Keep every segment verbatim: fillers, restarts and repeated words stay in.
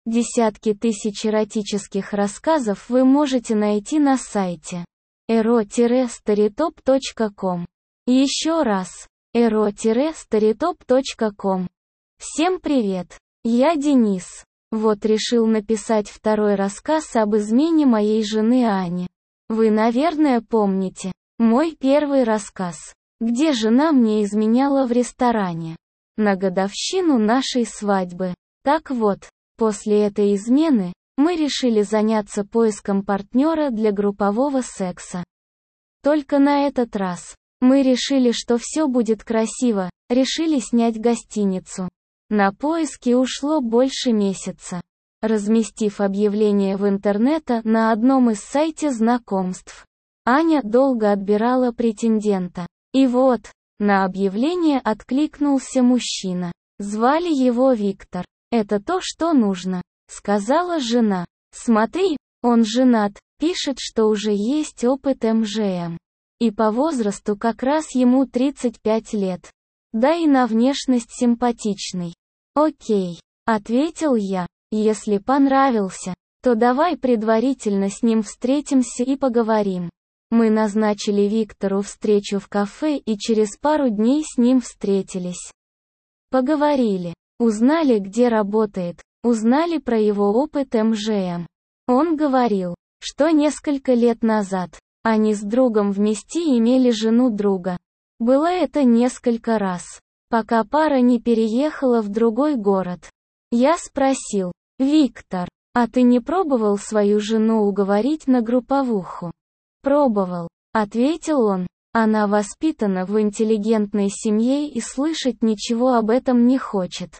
Десятки тысяч эротических рассказов вы можете найти на сайте эро старитоп точка ком. Еще раз, эро старитоп точка ком. Всем привет, я Денис. Вот решил написать второй рассказ об измене моей жены Ани. Вы, наверное, помните мой первый рассказ, где жена мне изменяла в ресторане на годовщину нашей свадьбы. Так вот, после этой измены, мы решили заняться поиском партнера для группового секса. Только на этот раз мы решили, что все будет красиво, решили снять гостиницу. На поиски ушло больше месяца. Разместив объявление в интернете на одном из сайтов знакомств, Аня долго отбирала претендента. И вот, на объявление откликнулся мужчина. Звали его Виктор. «Это то, что нужно», — сказала жена. «Смотри, он женат, пишет, что уже есть опыт эм жэ эм. И по возрасту как раз ему тридцать пять лет. Да и на внешность симпатичный». «Окей», — ответил я. «Если понравился, то давай предварительно с ним встретимся и поговорим». Мы назначили Виктору встречу в кафе и через пару дней с ним встретились. Поговорили. Узнали, где работает, узнали про его опыт эм жэ эм. Он говорил, что несколько лет назад они с другом вместе имели жену друга. Было это несколько раз, пока пара не переехала в другой город. Я спросил: «Виктор, а ты не пробовал свою жену уговорить на групповуху?» «Пробовал», — ответил он. «Она воспитана в интеллигентной семье и слышать ничего об этом не хочет».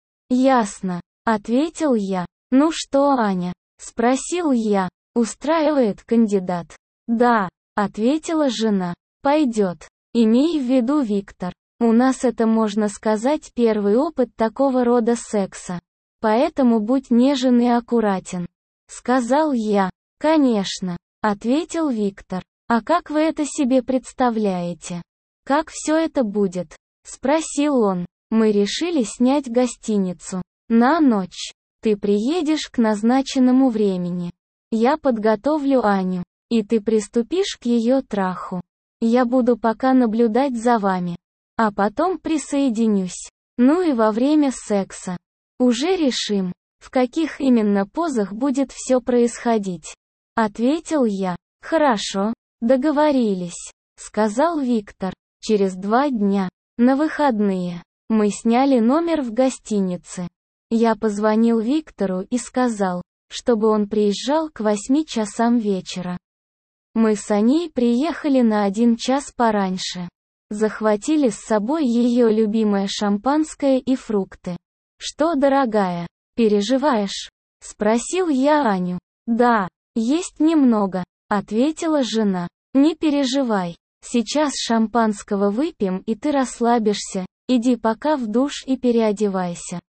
«Ясно», — ответил я. «Ну что, Аня?» — спросил я. «Устраивает кандидат?» «Да», — ответила жена. «Пойдет. Имей в виду, Виктор, у нас это, можно сказать, первый опыт такого рода секса. Поэтому будь нежен и аккуратен», — сказал я. «Конечно», — ответил Виктор. «А как вы это себе представляете? Как все это будет?» — спросил он. «Мы решили снять гостиницу на ночь. Ты приедешь к назначенному времени. Я подготовлю Аню, и ты приступишь к ее траху. Я буду пока наблюдать за вами, а потом присоединюсь. Ну и во время секса уже решим, в каких именно позах будет все происходить», — ответил я. «Хорошо, договорились», — сказал Виктор. Через два дня, на выходные, мы сняли номер в гостинице. Я позвонил Виктору и сказал, чтобы он приезжал к восьми часам вечера. Мы с Аней приехали на один час пораньше. Захватили с собой ее любимое шампанское и фрукты. «Что, дорогая, переживаешь?» — спросил я Аню. «Да, есть немного», — ответила жена. «Не переживай, сейчас шампанского выпьем и ты расслабишься. Иди пока в душ и переодевайся.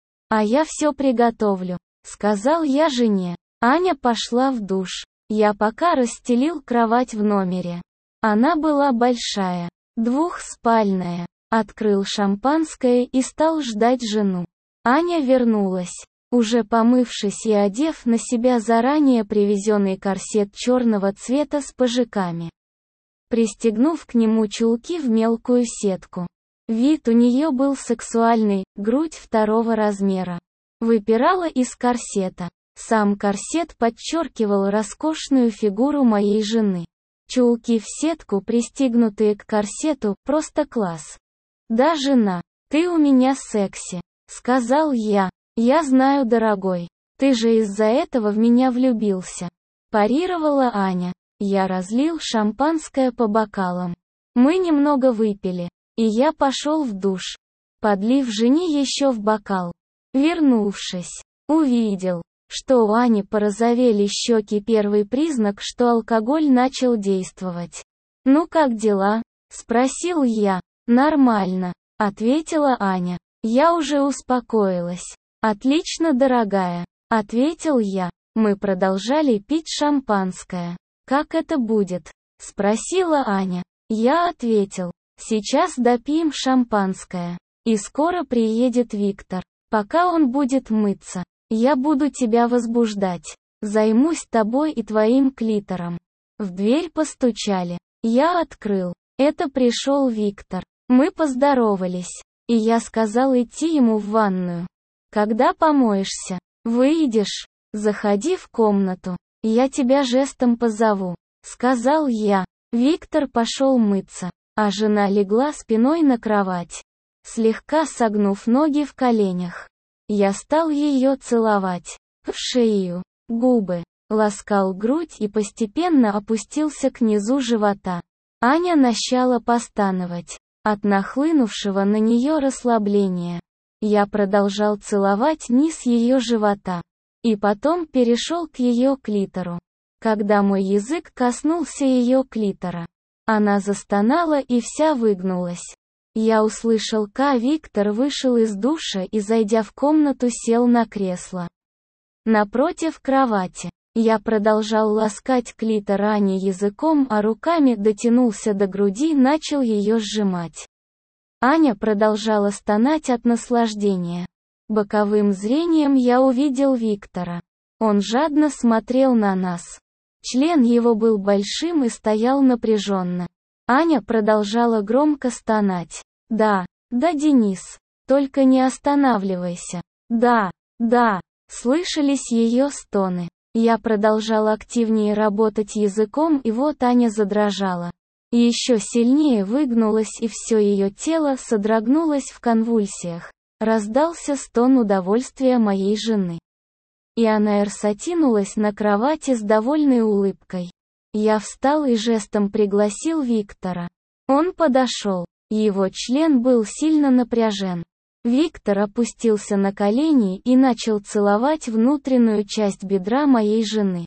А я все приготовлю», — сказал я жене. Аня пошла в душ. Я пока расстелил кровать в номере. Она была большая, двухспальная. Открыл шампанское и стал ждать жену. Аня вернулась, уже помывшись и одев на себя заранее привезенный корсет черного цвета с пыжиками, пристегнув к нему чулки в мелкую сетку. Вид у нее был сексуальный, грудь второго размера выпирала из корсета. Сам корсет подчеркивал роскошную фигуру моей жены. Чулки в сетку, пристегнутые к корсету, просто класс. «Да, жена, ты у меня секси», — сказал я. «Я знаю, дорогой, ты же из-за этого в меня влюбился», — парировала Аня. Я разлил шампанское по бокалам. Мы немного выпили. И я пошел в душ, подлив жене еще в бокал. Вернувшись, увидел, что у Ани порозовели щеки, первый признак, что алкоголь начал действовать. «Ну как дела?» — спросил я. «Нормально», — ответила Аня. «Я уже успокоилась». «Отлично, дорогая», — ответил я. Мы продолжали пить шампанское. «Как это будет?» — спросила Аня. Я ответил. «Сейчас допьем шампанское. И скоро приедет Виктор. Пока он будет мыться, Я буду тебя возбуждать. Займусь тобой и твоим клитором. В дверь постучали. Я открыл. Это пришел Виктор. Мы поздоровались. И я сказал идти ему в ванную. Когда помоешься, выйдешь, заходи в комнату. Я тебя жестом позову. Сказал я. Виктор пошел мыться, а жена легла спиной на кровать, слегка согнув ноги в коленях. Я стал ее целовать. В шею, губы, ласкал грудь и постепенно опустился к низу живота. Аня начала постановать от нахлынувшего на нее расслабления. Я продолжал целовать низ ее живота. И потом перешел к ее клитору. Когда мой язык коснулся ее клитора, она застонала и вся выгнулась. Я услышал, как Виктор вышел из душа и, зайдя в комнату, сел на кресло напротив кровати. Я продолжал ласкать клитор Ани языком, а руками дотянулся до груди и начал ее сжимать. Аня продолжала стонать от наслаждения. Боковым зрением я увидел Виктора. Он жадно смотрел на нас. Член его был большим и стоял напряженно. Аня продолжала громко стонать. «Да, да, Денис, только не останавливайся. Да, да», слышались ее стоны. Я продолжал активнее работать языком, и вот Аня задрожала. Еще сильнее выгнулась, и все ее тело содрогнулось в конвульсиях. Раздался стон удовольствия моей жены. И она эрсатинулась на кровати с довольной улыбкой. Я встал и жестом пригласил Виктора. Он подошел. Его член был сильно напряжен. Виктор опустился на колени и начал целовать внутреннюю часть бедра моей жены.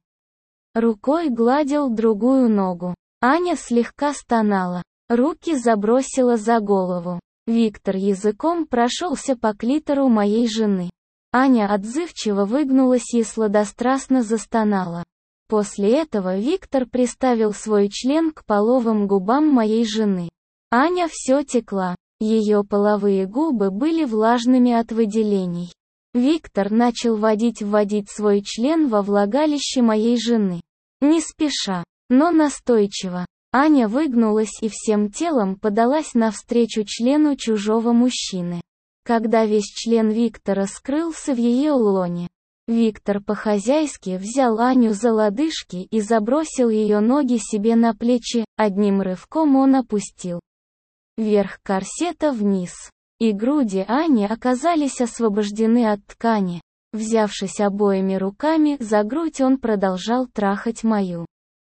Рукой гладил другую ногу. Аня слегка стонала. Руки забросила за голову. Виктор языком прошелся по клитору моей жены. Аня отзывчиво выгнулась и сладострастно застонала. После этого Виктор приставил свой член к половым губам моей жены. Аня все текла. Ее половые губы были влажными от выделений. Виктор начал водить-вводить свой член во влагалище моей жены. Не спеша, но настойчиво. Аня выгнулась и всем телом подалась навстречу члену чужого мужчины. Когда весь член Виктора скрылся в ее лоне, Виктор по-хозяйски взял Аню за лодыжки и забросил ее ноги себе на плечи, одним рывком он опустил верх корсета вниз, и груди Ани оказались освобождены от ткани. Взявшись обоими руками за грудь, он продолжал трахать мою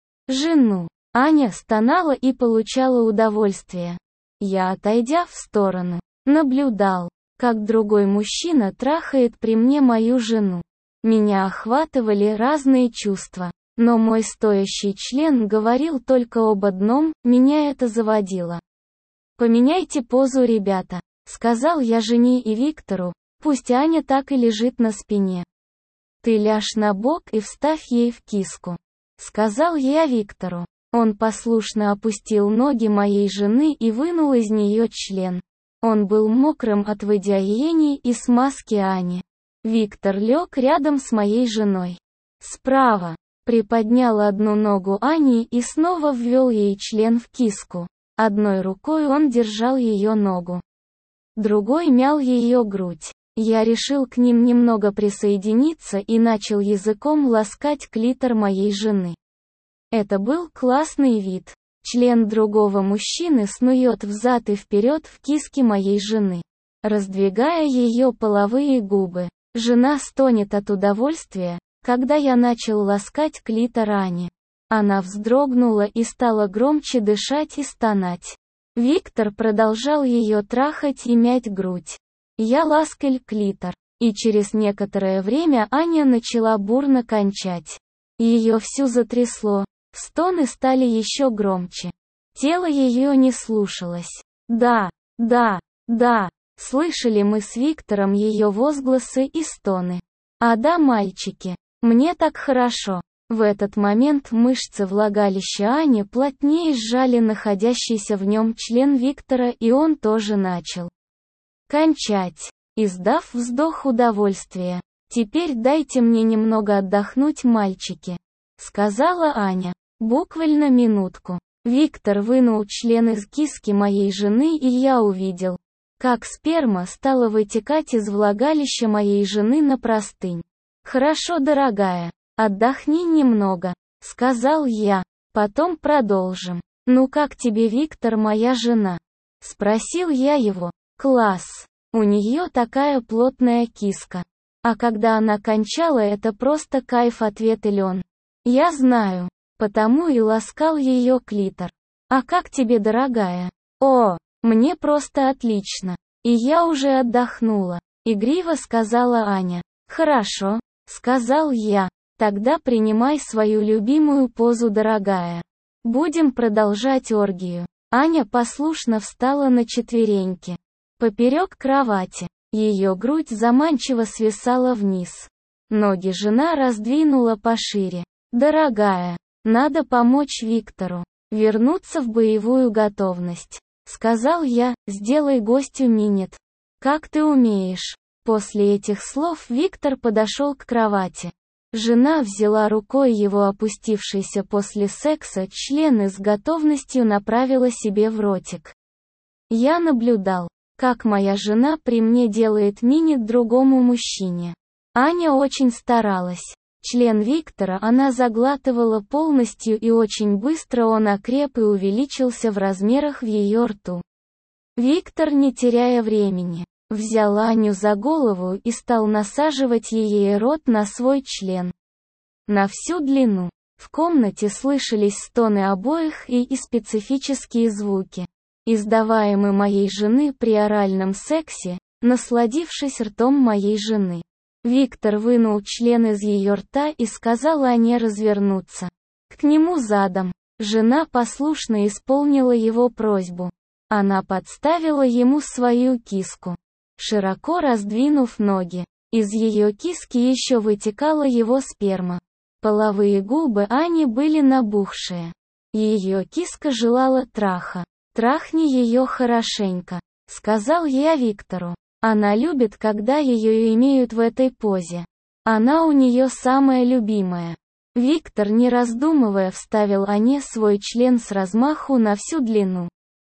жену. Аня стонала и получала удовольствие. Я, отойдя в сторону, наблюдал, как другой мужчина трахает при мне мою жену. Меня охватывали разные чувства, но мой стоящий член говорил только об одном, меня это заводило. «Поменяйте позу, ребята», — сказал я жене и Виктору, пусть Аня так и лежит на спине. «Ты ляжь на бок и вставь ей в киску», — сказал я Виктору. Он послушно опустил ноги моей жены и вынул из нее член. Он был мокрым от выделений и смазки Ани. Виктор лег рядом с моей женой. Справа. Приподнял одну ногу Ани и снова ввел ей член в киску. Одной рукой он держал ее ногу. Другой мял ее грудь. Я решил к ним немного присоединиться и начал языком ласкать клитор моей жены. Это был классный вид. Член другого мужчины снует взад и вперед в киске моей жены, раздвигая ее половые губы. Жена стонет от удовольствия, когда я начал ласкать клитор Ани. Она вздрогнула и стала громче дышать и стонать. Виктор продолжал ее трахать и мять грудь. Я ласкал клитор, и через некоторое время Аня начала бурно кончать. Ее всю затрясло. Стоны стали еще громче. Тело ее не слушалось. «Да, да, да», слышали мы с Виктором ее возгласы и стоны. «А да, мальчики, мне так хорошо». В этот момент мышцы влагалища Ани плотнее сжали находящийся в нем член Виктора, и он тоже начал кончать, издав вздох удовольствия. «Теперь дайте мне немного отдохнуть, мальчики», — сказала Аня. «Буквально минутку». Виктор вынул член из киски моей жены, и я увидел, как сперма стала вытекать из влагалища моей жены на простынь. «Хорошо, дорогая, отдохни немного», — сказал я. «Потом продолжим». «Ну как тебе, Виктор, моя жена?» — спросил я его. «Класс. У нее такая плотная киска. А когда она кончала, это просто кайф», — ответил он. «Я знаю. Потому и ласкал ее клитор. А как тебе, дорогая?» «О, мне просто отлично. И я уже отдохнула», — игриво сказала Аня. «Хорошо», — сказал я. «Тогда принимай свою любимую позу, дорогая. Будем продолжать оргию». Аня послушно встала на четвереньки. Поперек кровати. Ее грудь заманчиво свисала вниз. Ноги жена раздвинула пошире. «Дорогая, надо помочь Виктору вернуться в боевую готовность», — сказал я. «Сделай гостю минет. Как ты умеешь». После этих слов Виктор подошел к кровати. Жена взяла рукой его опустившийся после секса член и с готовностью направила себе в ротик. Я наблюдал, как моя жена при мне делает минет другому мужчине. Аня очень старалась. Член Виктора она заглатывала полностью, и очень быстро он окреп и увеличился в размерах в ее рту. Виктор, не теряя времени, взял Аню за голову и стал насаживать ей рот на свой член. На всю длину. В комнате слышались стоны обоих и, и специфические звуки, издаваемые моей жены при оральном сексе, насладившись ртом моей жены. Виктор вынул член из ее рта и сказал Ане развернуться к нему задом. Жена послушно исполнила его просьбу. Она подставила ему свою киску, широко раздвинув ноги. Из ее киски еще вытекала его сперма. Половые губы Ани были набухшие. Ее киска желала траха. «Трахни ее хорошенько», — сказал я Виктору. «Она любит, когда ее имеют в этой позе. Она у нее самая любимая». Виктор, не раздумывая, вставил Ане свой член с размаху на всю длину.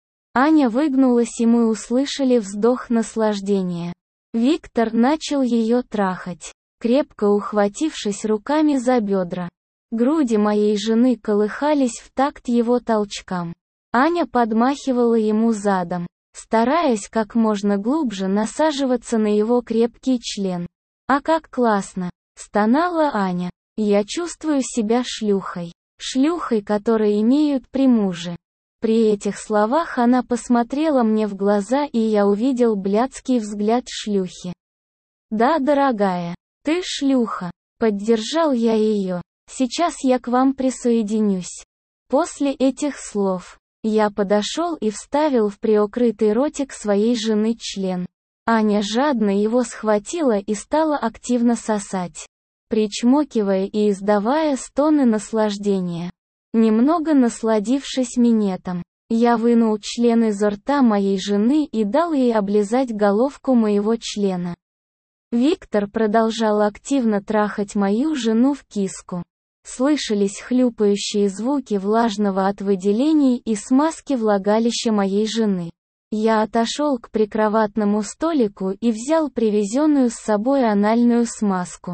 Аня выгнулась, и мы услышали вздох наслаждения. Виктор начал ее трахать, крепко ухватившись руками за бедра. Груди моей жены колыхались в такт его толчкам. Аня подмахивала ему задом, стараясь как можно глубже насаживаться на его крепкий член. «А как классно!» — стонала Аня. «Я чувствую себя шлюхой. Шлюхой, которые имеют при муже». При этих словах она посмотрела мне в глаза, и я увидел блядский взгляд шлюхи. «Да, дорогая, ты шлюха», — поддержал я ее. «Сейчас я к вам присоединюсь». После этих слов я подошел и вставил в приоткрытый ротик своей жены член. Аня жадно его схватила и стала активно сосать, причмокивая и издавая стоны наслаждения. Немного насладившись минетом, я вынул член из рта моей жены и дал ей облизать головку моего члена. Виктор продолжал активно трахать мою жену в киску. Слышались хлюпающие звуки влажного от выделений и смазки влагалища моей жены. Я отошел к прикроватному столику и взял привезенную с собой анальную смазку.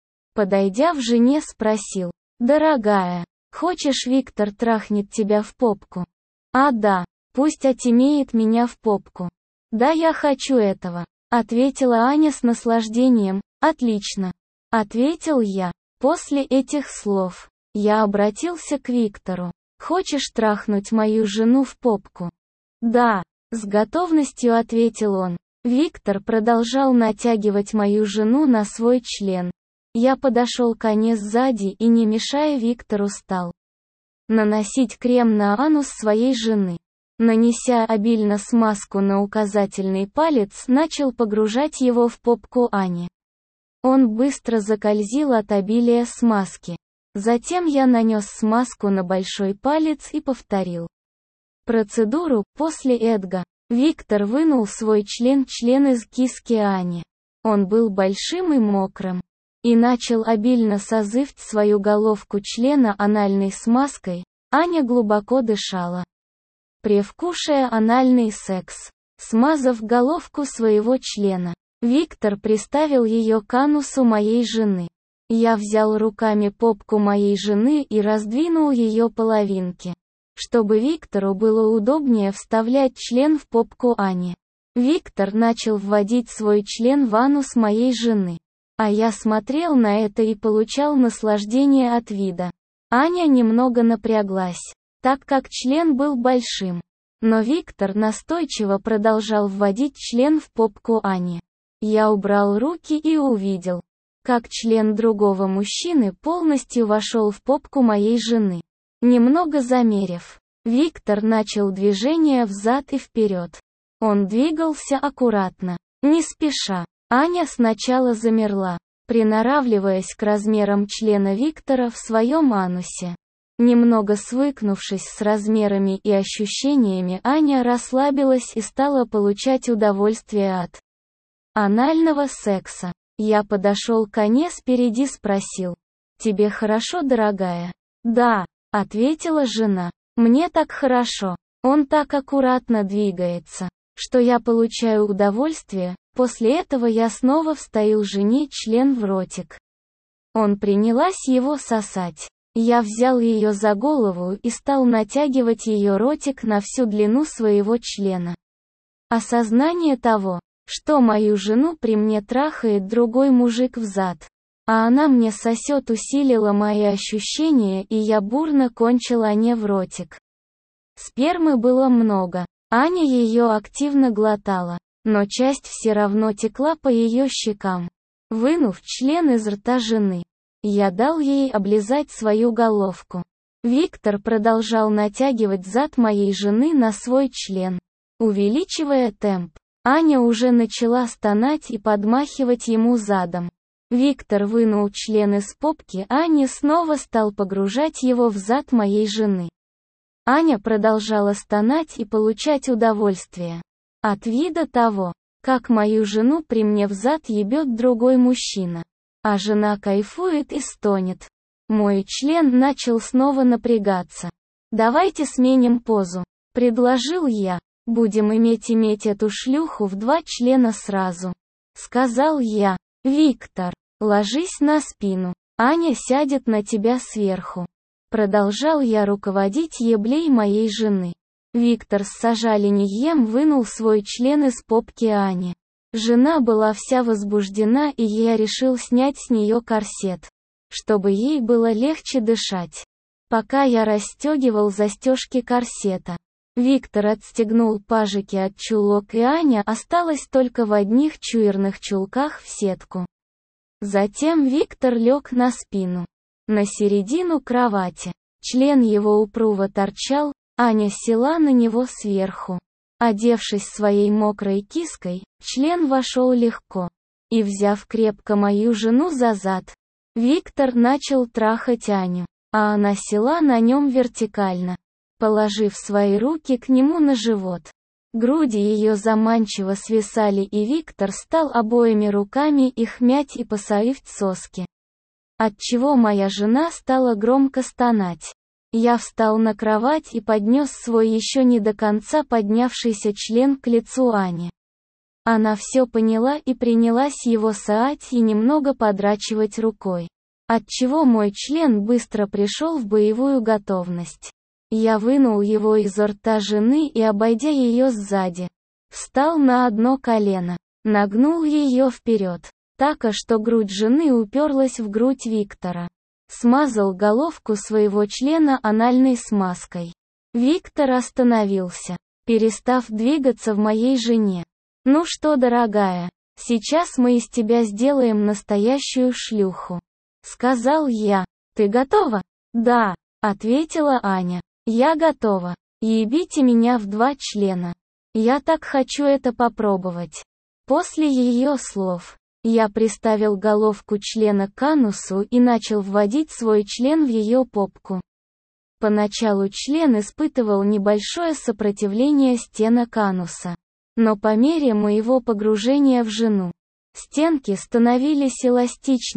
Подойдя в жене, спросил: «Дорогая, хочешь, Виктор трахнет тебя в попку?» «А да, пусть отимеет меня в попку». «Да, я хочу этого», — ответила Аня с наслаждением. «Отлично», — ответил я. После этих слов я обратился к Виктору. «Хочешь трахнуть мою жену в попку?» «Да», — с готовностью ответил он. Виктор продолжал натягивать мою жену на свой член. Я подошел к Ане сзади и, не мешая Виктору, стал наносить крем на анус своей жены. Нанеся обильно смазку на указательный палец, начал погружать его в попку Ани. Он быстро закользил от обилия смазки. Затем я нанес смазку на большой палец и повторил процедуру. После этого Виктор вынул свой член-член из киски Ани. Он был большим и мокрым. и начал обильно созывать свою головку члена анальной смазкой. Аня глубоко дышала, привкушая анальный секс. Смазав головку своего члена, Виктор приставил ее к анусу моей жены. Я взял руками попку моей жены и раздвинул ее половинки, чтобы Виктору было удобнее вставлять член в попку Ани. Виктор начал вводить свой член в анус моей жены, а я смотрел на это и получал наслаждение от вида. Аня немного напряглась, так как член был большим. Но Виктор настойчиво продолжал вводить член в попку Ани. Я убрал руки и увидел, как член другого мужчины полностью вошел в попку моей жены. Немного замерев, Виктор начал движение взад и вперед. Он двигался аккуратно, не спеша. Аня сначала замерла, приноравливаясь к размерам члена Виктора в своем анусе. Немного свыкнувшись с размерами и ощущениями, Аня расслабилась и стала получать удовольствие от анального секса. Я подошел к Ане спереди, спросил: «Тебе хорошо, дорогая?» «Да», — ответила жена. «Мне так хорошо. Он так аккуратно двигается, что я получаю удовольствие». После этого я снова вставил жене член в ротик. Он принялась его сосать. Я взял ее за голову и стал натягивать ее ротик на всю длину своего члена. Осознание того, что мою жену при мне трахает другой мужик взад, а она мне сосет, усилило мои ощущения, и я бурно кончил Ане в ротик. Спермы было много. Аня ее активно глотала, но часть все равно текла по ее щекам. Вынув член из рта жены, я дал ей облизать свою головку. Виктор продолжал натягивать зад моей жены на свой член, увеличивая темп. Аня уже начала стонать и подмахивать ему задом. Виктор вынул член из попки Ани, снова стал погружать его в зад моей жены. Аня продолжала стонать и получать удовольствие от вида того, как мою жену при мне взад ебет другой мужчина. А жена кайфует и стонет. Мой член начал снова напрягаться. «Давайте сменим позу», — предложил я. «Будем иметь-иметь эту шлюху в два члена сразу», — сказал я. «Виктор, ложись на спину. Аня сядет на тебя сверху». Продолжал я руководить еблей моей жены. Виктор с сожалением вынул свой член из попки Ани. Жена была вся возбуждена, и я решил снять с нее корсет, чтобы ей было легче дышать. Пока я расстегивал застежки корсета, Виктор отстегнул пажики от чулок, и Аня осталась только в одних чуерных чулках в сетку. Затем Виктор лег на спину, на середину кровати. Член его упруго торчал, Аня села на него сверху. Одевшись своей мокрой киской, член вошел легко. И взяв крепко мою жену за зад, Виктор начал трахать Аню, а она села на нем вертикально, положив свои руки к нему на живот. Груди ее заманчиво свисали, и Виктор стал обоими руками их мять и посоить соски, отчего моя жена стала громко стонать. Я встал на кровать и поднес свой еще не до конца поднявшийся член к лицу Ани. Она все поняла и принялась его саать и немного подрачивать рукой, отчего мой член быстро пришел в боевую готовность. Я вынул его изо рта жены и, обойдя ее сзади, встал на одно колено, нагнул ее вперед, так, что грудь жены уперлась в грудь Виктора. Смазал головку своего члена анальной смазкой. Виктор остановился, перестав двигаться в моей жене. «Ну что, дорогая, сейчас мы из тебя сделаем настоящую шлюху», — сказал я. «Ты готова?» «Да», — ответила Аня. «Я готова. Ебите меня в два члена. Я так хочу это попробовать». После ее слов, я приставил головку члена к анусу и начал вводить свой член в ее попку. Поначалу член испытывал небольшое сопротивление стенок ануса, но по мере моего погружения в жену, стенки становились эластичнее,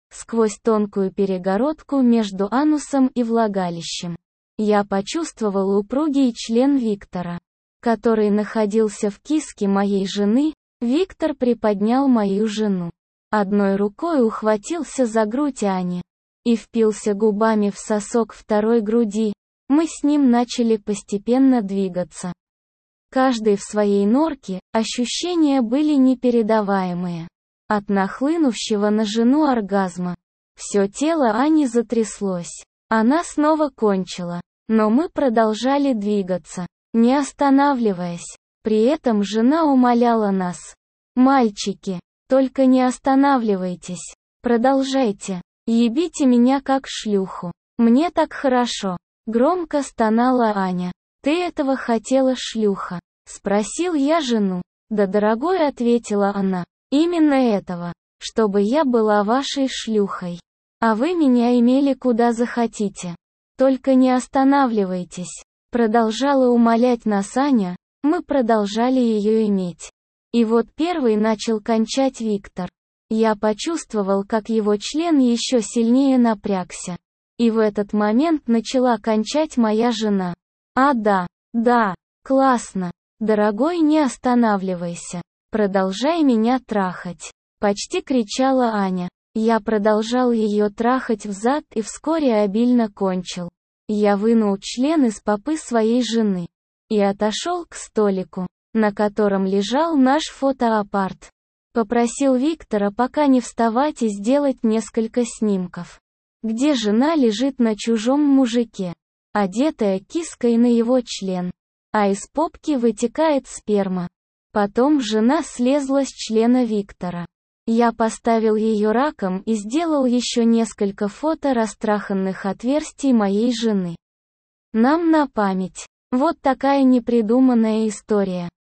Сквозь тонкую перегородку между анусом и влагалищем я почувствовал упругий член Виктора, который находился в киске моей жены. Виктор приподнял мою жену. Одной рукой ухватился за грудь Ани и впился губами в сосок второй груди. Мы с ним начали постепенно двигаться. Каждый в своей норке, ощущения были непередаваемые. От нахлынувшего на жену оргазма все тело Ани затряслось. Она снова кончила, но мы продолжали двигаться, не останавливаясь. При этом жена умоляла нас: «Мальчики, только не останавливайтесь, продолжайте, ебите меня как шлюху, мне так хорошо». Громко стонала Аня. «Ты этого хотела, шлюха?» — спросил я жену. «Да, дорогой», — ответила она, — «именно этого, чтобы я была вашей шлюхой. А вы меня имели куда захотите. Только не останавливайтесь». Продолжала умолять нас Аня, мы продолжали ее иметь. И вот первый начал кончать Виктор. Я почувствовал, как его член еще сильнее напрягся. И в этот момент начала кончать моя жена. «А да, да, классно. Дорогой, не останавливайся. Продолжай меня трахать», — почти кричала Аня. Я продолжал ее трахать взад и вскоре обильно кончил. Я вынул член из попы своей жены и отошел к столику, на котором лежал наш фотоаппарат. Попросил Виктора пока не вставать и сделать несколько снимков, где жена лежит на чужом мужике, одетая киской на его член, а из попки вытекает сперма. Потом жена слезла с члена Виктора. Я поставил ее раком и сделал еще несколько фото растраханных отверстий моей жены. Нам на память. Вот такая непридуманная история.